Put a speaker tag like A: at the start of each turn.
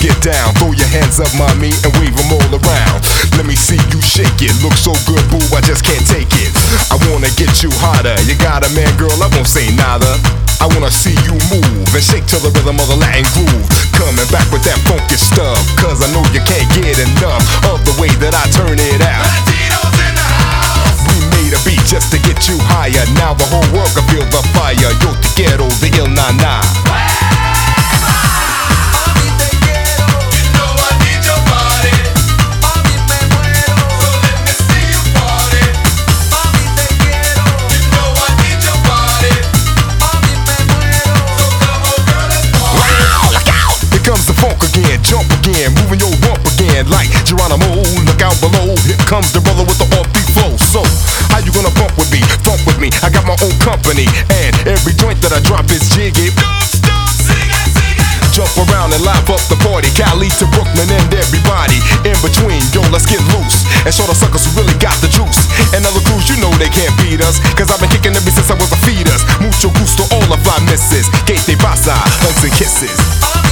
A: get down. Throw your hands up, mommy, and wave them all around. Let me see you shake it. Look so good, boo, I just can't take it. I wanna get you hotter. You got a man, girl, I won't say nada. I wanna see you move and shake to the rhythm of the Latin groove. Coming back with that funky stuff, cause I know you can't get enough of the way that I turn it out.
B: Latinos in the house.
A: We made a beat just to get you higher. Now the whole world can feel the fire. Yo te quiero, the il na na. Jump again, moving your rump again like Geronimo. Look out below, here comes the brother with the offbeat flow. So, how you gonna bump with me, funk with me? I got my own company, and every joint that I drop is jiggy.
B: Don't stop, sing it, sing it.
A: Jump around and live up the party, Cali to Brooklyn and everybody in between. Yo, let's get loose and show the suckers who really got the juice. And other crews, you know they can't beat us, cause I've been kicking ever since I was a fetus. Mucho gusto, all the fly misses. Que te pasa, hugs and kisses.